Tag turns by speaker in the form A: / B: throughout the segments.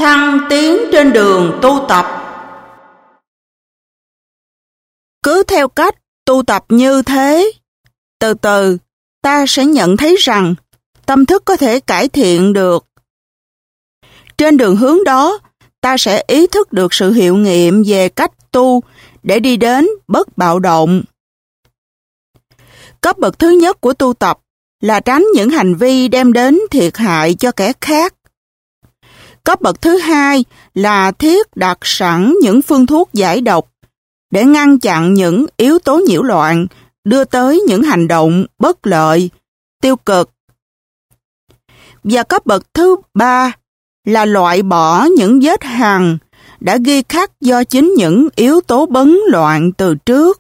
A: Thăng tiến trên đường tu tập.
B: Cứ theo cách tu tập như thế, từ từ ta sẽ nhận thấy rằng tâm thức có thể cải thiện được. Trên đường hướng đó, ta sẽ ý thức được sự hiệu nghiệm về cách tu để đi đến bất bạo động. Cấp bậc thứ nhất của tu tập là tránh những hành vi đem đến thiệt hại cho kẻ khác. Cấp bậc thứ hai là thiết đặt sẵn những phương thuốc giải độc để ngăn chặn những yếu tố nhiễu loạn đưa tới những hành động bất lợi, tiêu cực. Và cấp bậc thứ ba là loại bỏ những vết hằn đã ghi khắc do chính những yếu tố bấn loạn từ trước.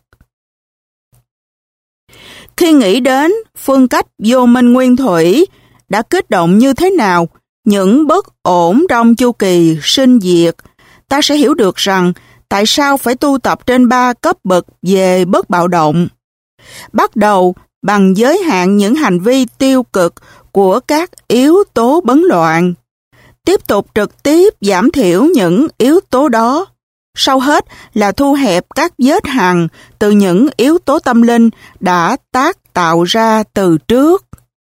B: Khi nghĩ đến phương cách vô minh nguyên thủy đã kích động như thế nào những bất ổn trong chu kỳ sinh diệt, ta sẽ hiểu được rằng tại sao phải tu tập trên 3 cấp bậc về bất bạo động. Bắt đầu bằng giới hạn những hành vi tiêu cực của các yếu tố bấn loạn. Tiếp tục trực tiếp giảm thiểu những yếu tố đó. Sau hết là thu hẹp các vết hằn từ những yếu tố tâm linh đã tác tạo ra từ trước.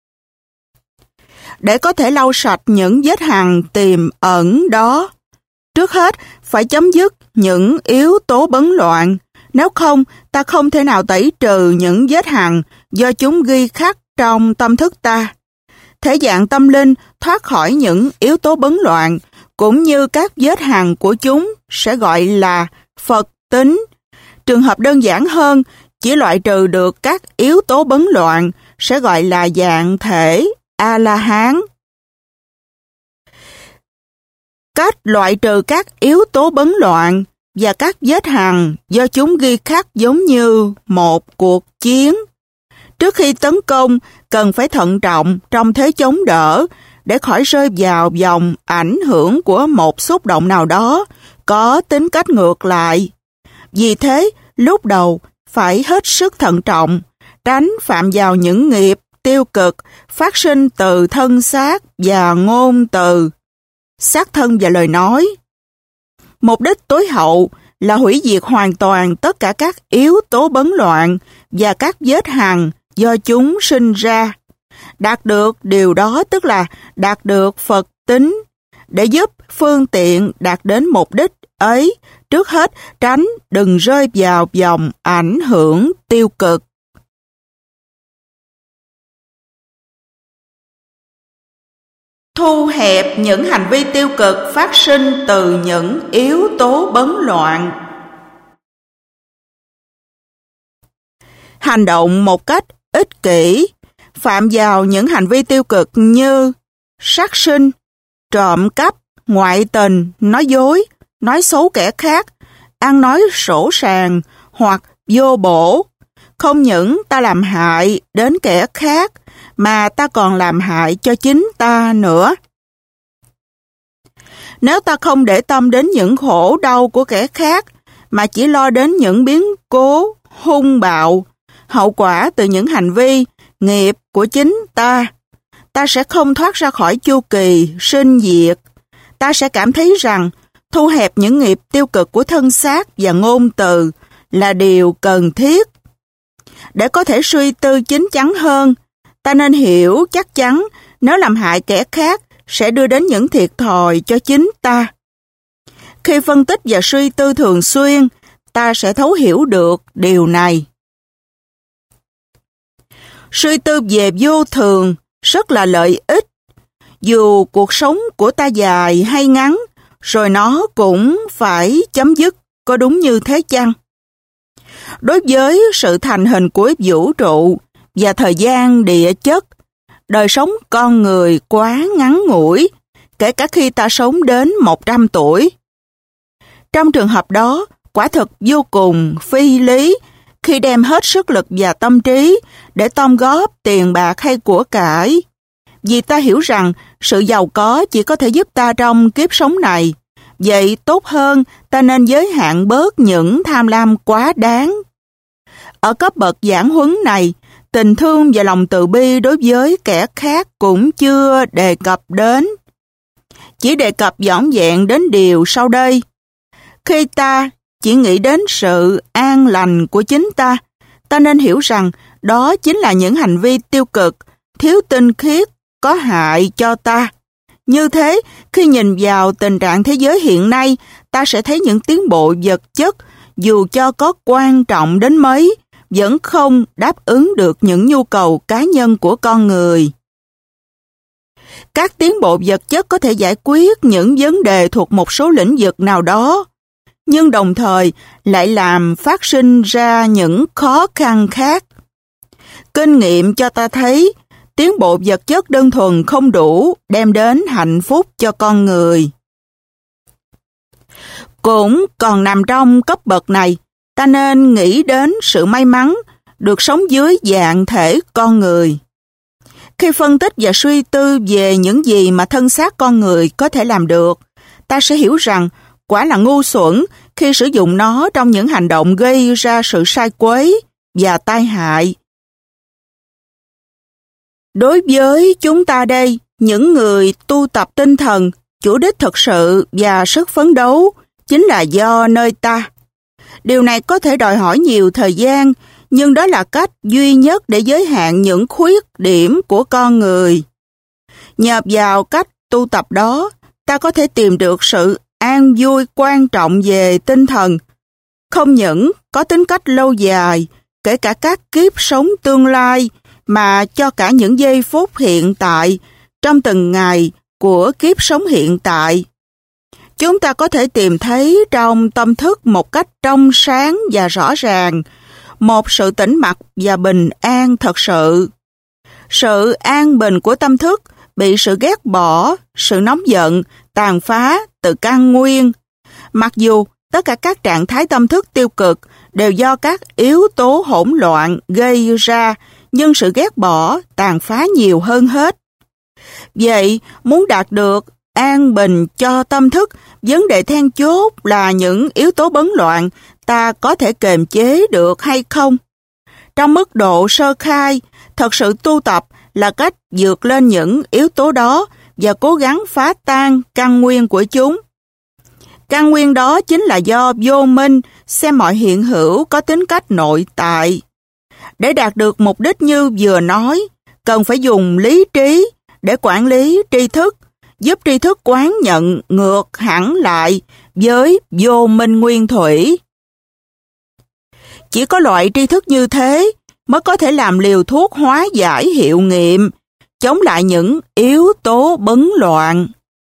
B: Để có thể lau sạch những vết hằn tiềm ẩn đó, trước hết phải chấm dứt những yếu tố bấn loạn. Nếu không, ta không thể nào tẩy trừ những vết hằn do chúng ghi khắc trong tâm thức ta. Thể dạng tâm linh thoát khỏi những yếu tố bấn loạn, cũng như các vết hằn của chúng sẽ gọi là Phật tính. Trường hợp đơn giản hơn, chỉ loại trừ được các yếu tố bấn loạn sẽ gọi là dạng thể A-la-hán. Cách loại trừ các yếu tố bấn loạn và các vết hằn do chúng ghi khắc giống như một cuộc chiến. Trước khi tấn công, cần phải thận trọng trong thế chống đỡ để khỏi rơi vào vòng ảnh hưởng của một xúc động nào đó có tính cách ngược lại. Vì thế, lúc đầu phải hết sức thận trọng, tránh phạm vào những nghiệp tiêu cực phát sinh từ thân xác và ngôn từ, xác thân và lời nói. Mục đích tối hậu là hủy diệt hoàn toàn tất cả các yếu tố bấn loạn và các vết hằn do chúng sinh ra. Đạt được điều đó tức là đạt được Phật tính. Để giúp phương tiện đạt đến mục đích ấy, trước hết tránh đừng rơi vào vòng ảnh hưởng tiêu cực.
A: Thu hẹp những hành vi tiêu cực phát sinh từ những yếu tố bấn loạn.
B: Hành động một cách ích kỷ, phạm vào những hành vi tiêu cực như sát sinh, trộm cắp, ngoại tình, nói dối, nói xấu kẻ khác, ăn nói sỗ sàng hoặc vô bổ. Không những ta làm hại đến kẻ khác, mà ta còn làm hại cho chính ta nữa. Nếu ta không để tâm đến những khổ đau của kẻ khác, mà chỉ lo đến những biến cố hung bạo, hậu quả từ những hành vi, nghiệp của chính ta, ta sẽ không thoát ra khỏi chu kỳ sinh diệt. Ta sẽ cảm thấy rằng thu hẹp những nghiệp tiêu cực của thân xác và ngôn từ là điều cần thiết. Để có thể suy tư chín chắn hơn, ta nên hiểu chắc chắn nếu làm hại kẻ khác sẽ đưa đến những thiệt thòi cho chính ta. Khi phân tích và suy tư thường xuyên, ta sẽ thấu hiểu được điều này. Suy tư về vô thường rất là lợi ích. Dù cuộc sống của ta dài hay ngắn, rồi nó cũng phải chấm dứt, có đúng như thế chăng? Đối với sự thành hình của vũ trụ và thời gian địa chất, đời sống con người quá ngắn ngủi, kể cả khi ta sống đến 100 tuổi. Trong trường hợp đó, quả thực vô cùng phi lý khi đem hết sức lực và tâm trí để gom góp tiền bạc hay của cải. Vì ta hiểu rằng sự giàu có chỉ có thể giúp ta trong kiếp sống này. Vậy tốt hơn ta nên giới hạn bớt những tham lam quá đáng. Ở cấp bậc giảng huấn này, tình thương và lòng từ bi đối với kẻ khác cũng chưa đề cập đến. chỉ đề cập vỏn vẹn đến điều sau đây. Khi ta chỉ nghĩ đến sự an lành của chính ta, ta nên hiểu rằng đó chính là những hành vi tiêu cực, thiếu tinh khiết, có hại cho ta. Như thế, khi nhìn vào tình trạng thế giới hiện nay, ta sẽ thấy những tiến bộ vật chất, dù cho có quan trọng đến mấy, vẫn không đáp ứng được những nhu cầu cá nhân của con người. Các tiến bộ vật chất có thể giải quyết những vấn đề thuộc một số lĩnh vực nào đó, nhưng đồng thời lại làm phát sinh ra những khó khăn khác. Kinh nghiệm cho ta thấy, tiến bộ vật chất đơn thuần không đủ đem đến hạnh phúc cho con người. Cũng còn nằm trong cấp bậc này, ta nên nghĩ đến sự may mắn được sống dưới dạng thể con người. Khi phân tích và suy tư về những gì mà thân xác con người có thể làm được, ta sẽ hiểu rằng quả là ngu xuẩn khi sử dụng nó trong những hành động gây ra sự sai quấy và tai hại. Đối với chúng ta đây, những người tu tập tinh thần, chủ đích thực sự và sức phấn đấu chính là do nơi ta. Điều này có thể đòi hỏi nhiều thời gian, nhưng đó là cách duy nhất để giới hạn những khuyết điểm của con người. Nhờ vào cách tu tập đó, ta có thể tìm được sự an vui quan trọng về tinh thần, không những có tính cách lâu dài, kể cả các kiếp sống tương lai, mà cho cả những giây phút hiện tại, trong từng ngày của kiếp sống hiện tại. Chúng ta có thể tìm thấy trong tâm thức một cách trong sáng và rõ ràng, một sự tĩnh mặc và bình an thật sự. Sự an bình của tâm thức bị sự ghét bỏ, sự nóng giận, tàn phá từ căn nguyên. Mặc dù tất cả các trạng thái tâm thức tiêu cực đều do các yếu tố hỗn loạn gây ra, nhưng sự ghét bỏ, tàn phá nhiều hơn hết. Vậy, muốn đạt được an bình cho tâm thức, vấn đề then chốt là những yếu tố bấn loạn ta có thể kiềm chế được hay không? Trong mức độ sơ khai, thật sự tu tập là cách vượt lên những yếu tố đó và cố gắng phá tan căn nguyên của chúng. Căn nguyên đó chính là do vô minh xem mọi hiện hữu có tính cách nội tại. Để đạt được mục đích như vừa nói, cần phải dùng lý trí để quản lý tri thức, giúp tri thức quán nhận ngược hẳn lại với vô minh nguyên thủy. Chỉ có loại tri thức như thế mới có thể làm liều thuốc hóa giải hiệu nghiệm, chống lại những yếu tố bấn loạn.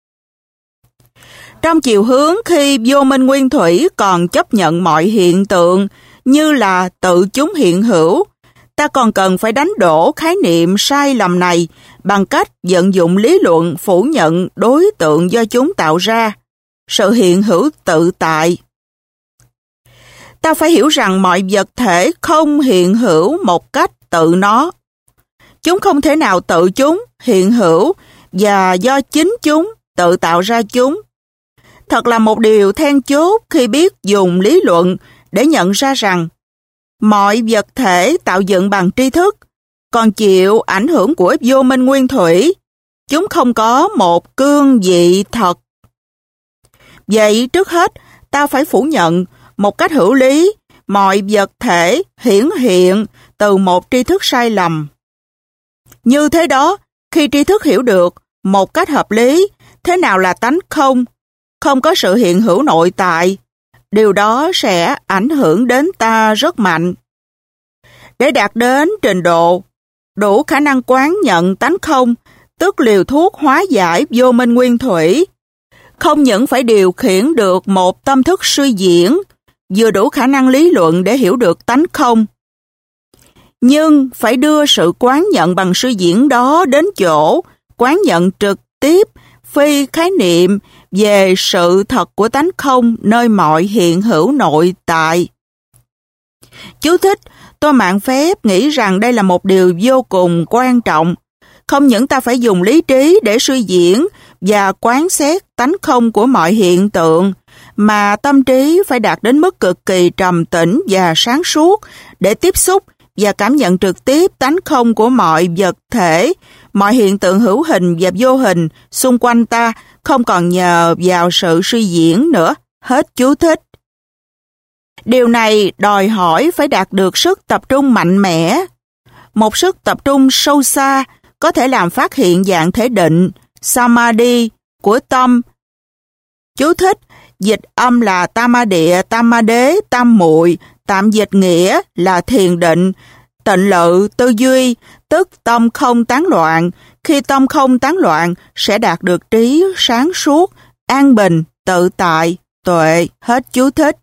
B: Trong chiều hướng khi vô minh nguyên thủy còn chấp nhận mọi hiện tượng như là tự chúng hiện hữu, ta còn cần phải đánh đổ khái niệm sai lầm này bằng cách vận dụng lý luận phủ nhận đối tượng do chúng tạo ra, sự hiện hữu tự tại. Ta phải hiểu rằng mọi vật thể không hiện hữu một cách tự nó. Chúng không thể nào tự chúng hiện hữu và do chính chúng tự tạo ra chúng. Thật là một điều then chốt khi biết dùng lý luận để nhận ra rằng mọi vật thể tạo dựng bằng tri thức còn chịu ảnh hưởng của vô minh nguyên thủy. Chúng không có một cương vị thật. Vậy trước hết, ta phải phủ nhận một cách hữu lý mọi vật thể hiển hiện từ một tri thức sai lầm. Như thế đó, khi tri thức hiểu được một cách hợp lý thế nào là tánh không, không có sự hiện hữu nội tại, điều đó sẽ ảnh hưởng đến ta rất mạnh. Để đạt đến trình độ đủ khả năng quán nhận tánh không, tức liều thuốc hóa giải vô minh nguyên thủy, không những phải điều khiển được một tâm thức suy diễn, vừa đủ khả năng lý luận để hiểu được tánh không, nhưng phải đưa sự quán nhận bằng suy diễn đó đến chỗ quán nhận trực tiếp, phi khái niệm về sự thật của tánh không nơi mọi hiện hữu nội tại. Chú thích: tôi mạn phép nghĩ rằng đây là một điều vô cùng quan trọng. Không những ta phải dùng lý trí để suy diễn và quán xét tánh không của mọi hiện tượng, mà tâm trí phải đạt đến mức cực kỳ trầm tĩnh và sáng suốt để tiếp xúc và cảm nhận trực tiếp tánh không của mọi vật thể mọi hiện tượng hữu hình và vô hình xung quanh ta không còn nhờ vào sự suy diễn nữa. Hết chú thích. Điều này đòi hỏi phải đạt được sức tập trung mạnh mẽ. Một sức tập trung sâu xa có thể làm phát hiện dạng thể định, samadhi, của tâm. Chú thích, dịch âm là tamadđịa, tamadế, tam muội, tạm dịch nghĩa là thiền định, tịnh lự, tư duy, tức tâm không tán loạn. Khi tâm không tán loạn sẽ đạt được trí sáng suốt, an bình, tự tại, tuệ. Hết chú thích.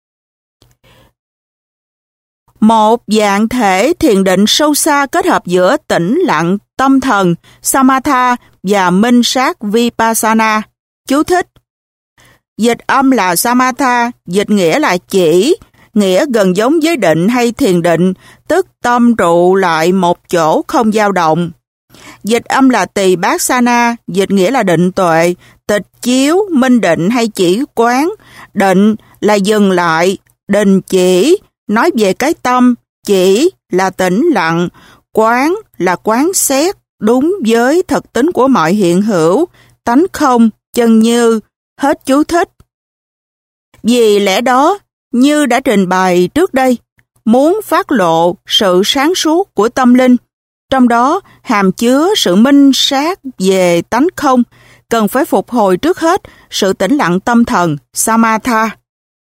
B: Một dạng thể thiền định sâu xa kết hợp giữa tĩnh lặng, tâm thần, samatha và minh sát vipassana. Chú thích. Dịch âm là samatha, dịch nghĩa là chỉ, nghĩa gần giống với định hay thiền định, tức tâm trụ lại một chỗ không dao động. Dịch âm là tỳ bát sana, dịch nghĩa là định tuệ, tịch chiếu, minh định hay chỉ quán. Định là dừng lại, đình chỉ, nói về cái tâm, chỉ là tĩnh lặng, quán là quán xét, đúng với thực tính của mọi hiện hữu, tánh không, chân như. Hết chú thích. Vì lẽ đó, như đã trình bày trước đây, muốn phát lộ sự sáng suốt của tâm linh, trong đó hàm chứa sự minh sát về tánh không, cần phải phục hồi trước hết sự tĩnh lặng tâm thần, samatha.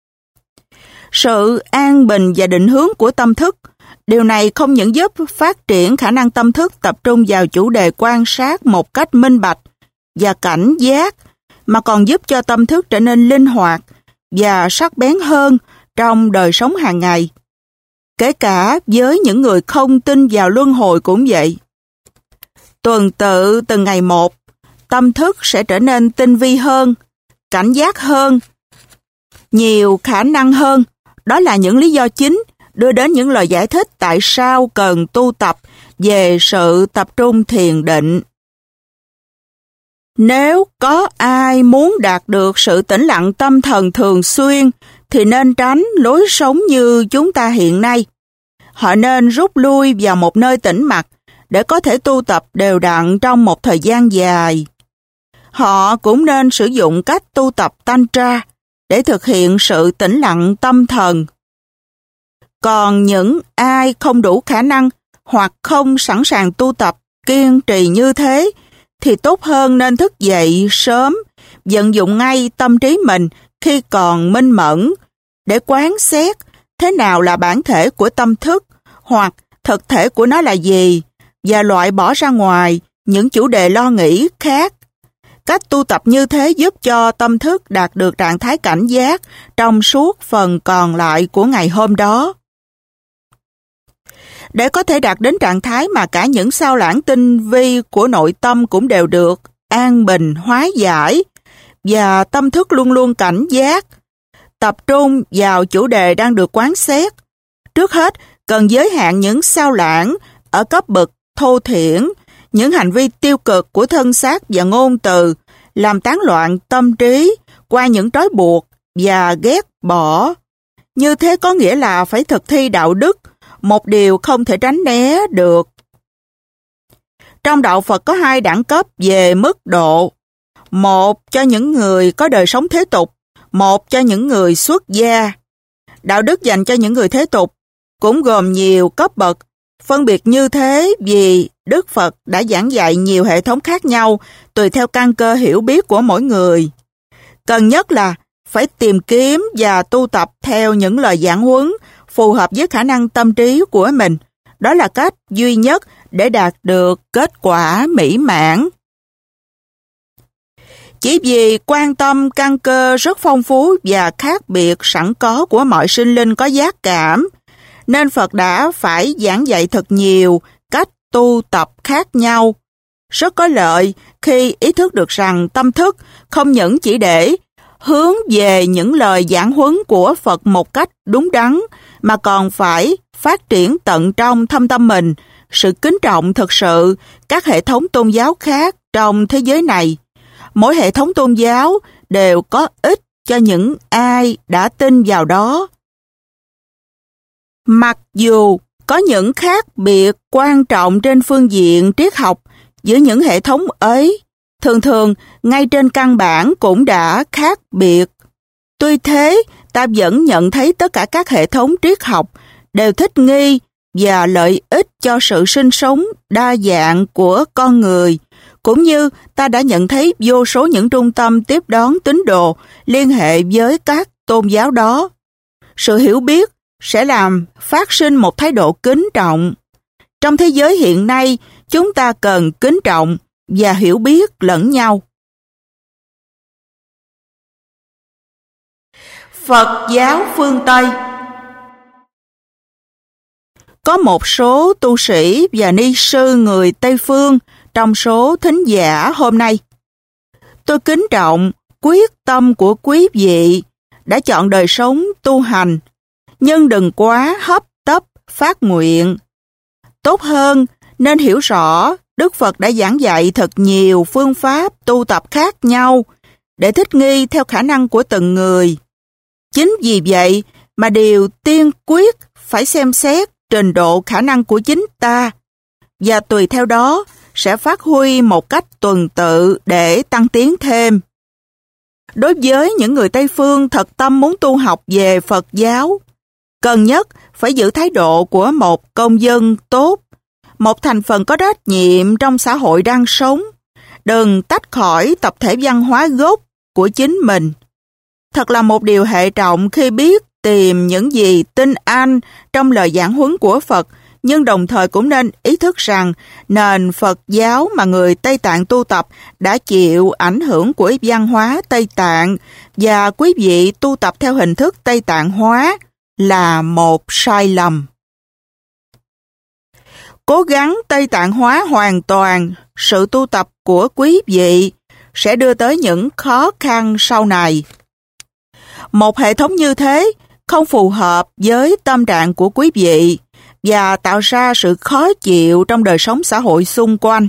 B: Sự an bình và định hướng của tâm thức, điều này không những giúp phát triển khả năng tâm thức tập trung vào chủ đề quan sát một cách minh bạch và cảnh giác, mà còn giúp cho tâm thức trở nên linh hoạt và sắc bén hơn trong đời sống hàng ngày. Kể cả với những người không tin vào luân hồi cũng vậy. Tuần tự từng ngày một, tâm thức sẽ trở nên tinh vi hơn, cảnh giác hơn, nhiều khả năng hơn. Đó là những lý do chính đưa đến những lời giải thích tại sao cần tu tập về sự tập trung thiền định. Nếu có ai muốn đạt được sự tĩnh lặng tâm thần thường xuyên thì nên tránh lối sống như chúng ta hiện nay. Họ nên rút lui vào một nơi tĩnh mặc để có thể tu tập đều đặn trong một thời gian dài. Họ cũng nên sử dụng cách tu tập Tantra để thực hiện sự tĩnh lặng tâm thần. Còn những ai không đủ khả năng hoặc không sẵn sàng tu tập kiên trì như thế thì tốt hơn nên thức dậy sớm, vận dụng ngay tâm trí mình khi còn minh mẫn để quán xét thế nào là bản thể của tâm thức hoặc thực thể của nó là gì và loại bỏ ra ngoài những chủ đề lo nghĩ khác. Cách tu tập như thế giúp cho tâm thức đạt được trạng thái cảnh giác trong suốt phần còn lại của ngày hôm đó. Để có thể đạt đến trạng thái mà cả những sao lãng tinh vi của nội tâm cũng đều được an bình, hóa giải và tâm thức luôn luôn cảnh giác, tập trung vào chủ đề đang được quán xét. Trước hết, cần giới hạn những sao lãng ở cấp bậc thô thiển, những hành vi tiêu cực của thân xác và ngôn từ, làm tán loạn tâm trí qua những trói buộc và ghét bỏ. Như thế có nghĩa là phải thực thi đạo đức, một điều không thể tránh né được. Trong đạo Phật có hai đẳng cấp về mức độ. Một cho những người có đời sống thế tục, một cho những người xuất gia. Đạo đức dành cho những người thế tục cũng gồm nhiều cấp bậc, phân biệt như thế vì Đức Phật đã giảng dạy nhiều hệ thống khác nhau tùy theo căn cơ hiểu biết của mỗi người. Cần nhất là phải tìm kiếm và tu tập theo những lời giảng huấn phù hợp với khả năng tâm trí của mình. Đó là cách duy nhất để đạt được kết quả mỹ mãn. Chỉ vì quan tâm căn cơ rất phong phú và khác biệt sẵn có của mọi sinh linh có giác cảm, nên Phật đã phải giảng dạy thật nhiều cách tu tập khác nhau. Rất có lợi khi ý thức được rằng tâm thức không những chỉ để hướng về những lời giảng huấn của Phật một cách đúng đắn, mà còn phải phát triển tận trong thâm tâm mình sự kính trọng thực sự các hệ thống tôn giáo khác trong thế giới này. Mỗi hệ thống tôn giáo đều có ích cho những ai đã tin vào đó. Mặc dù có những khác biệt quan trọng trên phương diện triết học giữa những hệ thống ấy, thường thường ngay trên căn bản cũng đã khác biệt. Tuy thế, ta vẫn nhận thấy tất cả các hệ thống triết học đều thích nghi và lợi ích cho sự sinh sống đa dạng của con người, cũng như ta đã nhận thấy vô số những trung tâm tiếp đón tín đồ liên hệ với các tôn giáo đó. Sự hiểu biết sẽ làm phát sinh một thái độ kính trọng. Trong thế giới hiện nay, chúng ta cần kính trọng và hiểu biết lẫn nhau.
A: Phật giáo phương Tây.
B: Có một số tu sĩ và ni sư người Tây Phương trong số thính giả hôm nay. Tôi kính trọng quyết tâm của quý vị đã chọn đời sống tu hành, nhưng đừng quá hấp tấp phát nguyện. Tốt hơn nên hiểu rõ Đức Phật đã giảng dạy thật nhiều phương pháp tu tập khác nhau để thích nghi theo khả năng của từng người. Chính vì vậy mà điều tiên quyết phải xem xét trình độ khả năng của chính ta, và tùy theo đó sẽ phát huy một cách tuần tự để tăng tiến thêm. Đối với những người Tây Phương thật tâm muốn tu học về Phật giáo, cần nhất phải giữ thái độ của một công dân tốt, một thành phần có trách nhiệm trong xã hội đang sống, đừng tách khỏi tập thể văn hóa gốc của chính mình. Thật là một điều hệ trọng khi biết tìm những gì tinh anh trong lời giảng huấn của Phật, nhưng đồng thời cũng nên ý thức rằng nền Phật giáo mà người Tây Tạng tu tập đã chịu ảnh hưởng của văn hóa Tây Tạng, và quý vị tu tập theo hình thức Tây Tạng hóa là một sai lầm. Cố gắng Tây Tạng hóa hoàn toàn sự tu tập của quý vị sẽ đưa tới những khó khăn sau này. Một hệ thống như thế không phù hợp với tâm trạng của quý vị và tạo ra sự khó chịu trong đời sống xã hội xung quanh.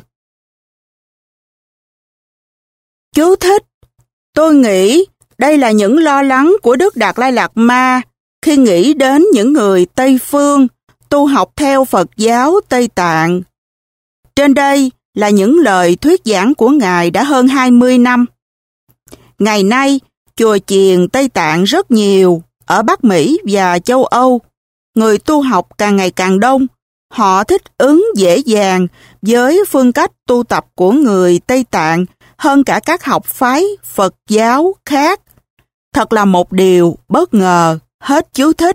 B: Chú thích: tôi nghĩ đây là những lo lắng của Đức Đạt Lai Lạt Ma khi nghĩ đến những người Tây Phương tu học theo Phật giáo Tây Tạng. Trên đây là những lời thuyết giảng của Ngài đã hơn 20 năm. Ngày nay, chùa chiền Tây Tạng rất nhiều ở Bắc Mỹ và châu Âu. Người tu học càng ngày càng đông. Họ thích ứng dễ dàng với phương cách tu tập của người Tây Tạng hơn cả các học phái Phật giáo khác. Thật là một điều bất ngờ. Hết chú thích.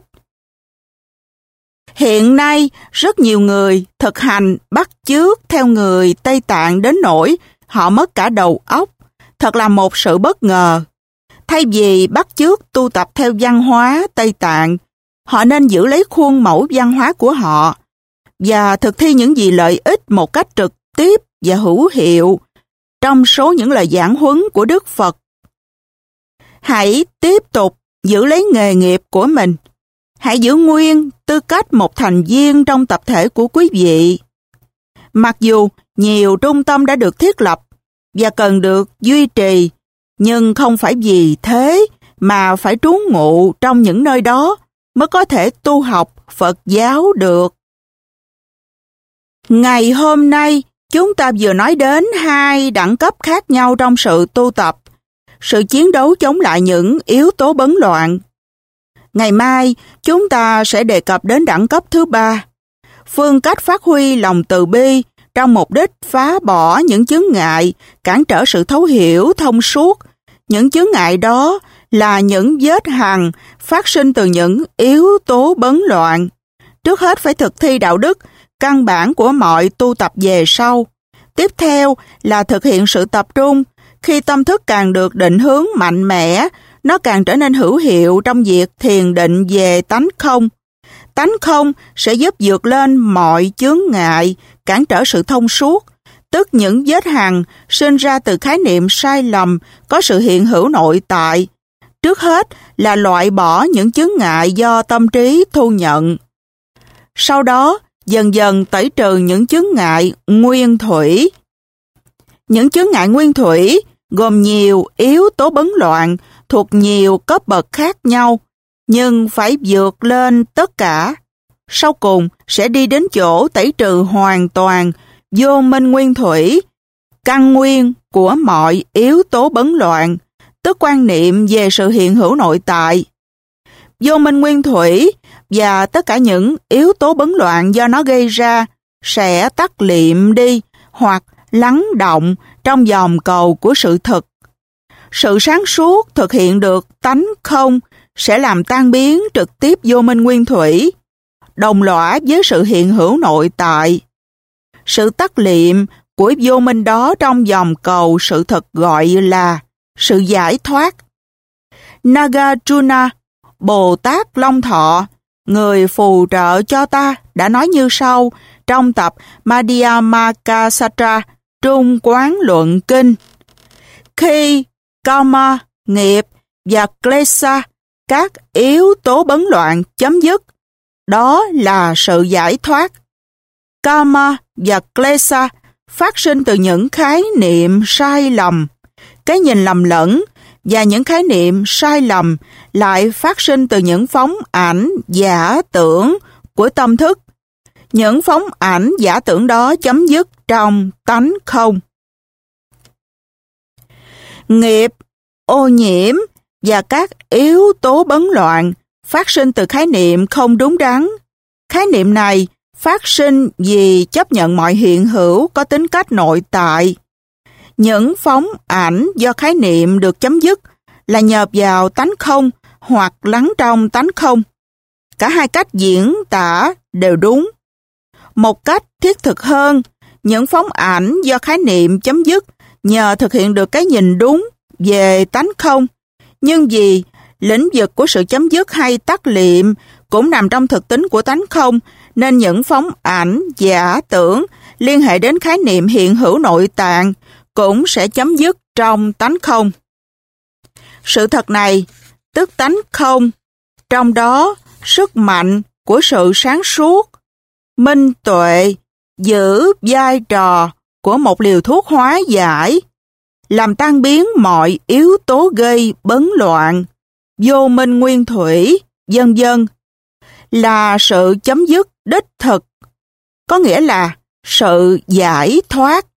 B: Hiện nay, rất nhiều người thực hành bắt chước theo người Tây Tạng đến nỗi họ mất cả đầu óc. Thật là một sự bất ngờ. Thay vì bắt chước tu tập theo văn hóa Tây Tạng, họ nên giữ lấy khuôn mẫu văn hóa của họ và thực thi những gì lợi ích một cách trực tiếp và hữu hiệu trong số những lời giảng huấn của Đức Phật. Hãy tiếp tục giữ lấy nghề nghiệp của mình. Hãy giữ nguyên tư cách một thành viên trong tập thể của quý vị. Mặc dù nhiều trung tâm đã được thiết lập và cần được duy trì, nhưng không phải vì thế mà phải trú ngụ trong những nơi đó mới có thể tu học Phật giáo được. Ngày hôm nay, chúng ta vừa nói đến hai đẳng cấp khác nhau trong sự tu tập, sự chiến đấu chống lại những yếu tố bấn loạn. Ngày mai, chúng ta sẽ đề cập đến đẳng cấp thứ ba, phương cách phát huy lòng từ bi trong mục đích phá bỏ những chướng ngại, cản trở sự thấu hiểu thông suốt. Những chướng ngại đó là những vết hằn phát sinh từ những yếu tố bấn loạn. Trước hết phải thực thi đạo đức, căn bản của mọi tu tập về sau. Tiếp theo là thực hiện sự tập trung. Khi tâm thức càng được định hướng mạnh mẽ, nó càng trở nên hữu hiệu trong việc thiền định về tánh không. Tánh không sẽ giúp vượt lên mọi chướng ngại, cản trở sự thông suốt, tức những vết hằn sinh ra từ khái niệm sai lầm có sự hiện hữu nội tại. Trước hết là loại bỏ những chướng ngại do tâm trí thu nhận. Sau đó, dần dần tẩy trừ những chướng ngại nguyên thủy. Những chướng ngại nguyên thủy gồm nhiều yếu tố bấn loạn thuộc nhiều cấp bậc khác nhau, nhưng phải vượt lên tất cả. Sau cùng sẽ đi đến chỗ tẩy trừ hoàn toàn vô minh nguyên thủy, căn nguyên của mọi yếu tố bấn loạn, tức quan niệm về sự hiện hữu nội tại. Vô minh nguyên thủy và tất cả những yếu tố bấn loạn do nó gây ra sẽ tắt liệm đi hoặc lắng động trong vòng cầu của sự thực. Sự sáng suốt thực hiện được tánh không sẽ làm tan biến trực tiếp vô minh nguyên thủy, đồng lõa với sự hiện hữu nội tại. Sự tắt liệm của vô minh đó trong vòng cầu sự thực gọi là sự giải thoát. Nagarjuna, Bồ Tát Long Thọ, người phù trợ cho ta, đã nói như sau trong tập Madhyamaka Trung Quán Luận Kinh. Khi karma, nghiệp và klesa, các yếu tố bấn loạn chấm dứt, đó là sự giải thoát. Karma và klesa phát sinh từ những khái niệm sai lầm, cái nhìn lầm lẫn, và những khái niệm sai lầm lại phát sinh từ những phóng ảnh giả tưởng của tâm thức. Những phóng ảnh giả tưởng đó chấm dứt trong tánh không. Nghiệp, ô nhiễm và các yếu tố bấn loạn phát sinh từ khái niệm không đúng đắn. Khái niệm này phát sinh vì chấp nhận mọi hiện hữu có tính cách nội tại. Những phóng ảnh do khái niệm được chấm dứt là nhờ vào tánh không hoặc lắng trong tánh không. Cả hai cách diễn tả đều đúng. Một cách thiết thực hơn, những phóng ảnh do khái niệm chấm dứt nhờ thực hiện được cái nhìn đúng về tánh không. Nhưng vì lĩnh vực của sự chấm dứt hay tắt liệm cũng nằm trong thực tính của tánh không, nên những phóng ảnh giả tưởng liên hệ đến khái niệm hiện hữu nội tạng cũng sẽ chấm dứt trong tánh không. Sự thật này, tức tánh không, trong đó sức mạnh của sự sáng suốt, minh tuệ giữ vai trò của một liều thuốc hóa giải, làm tan biến mọi yếu tố gây bấn loạn, vô minh nguyên thủy, vân vân, là sự chấm dứt đích thực, có nghĩa là sự giải thoát.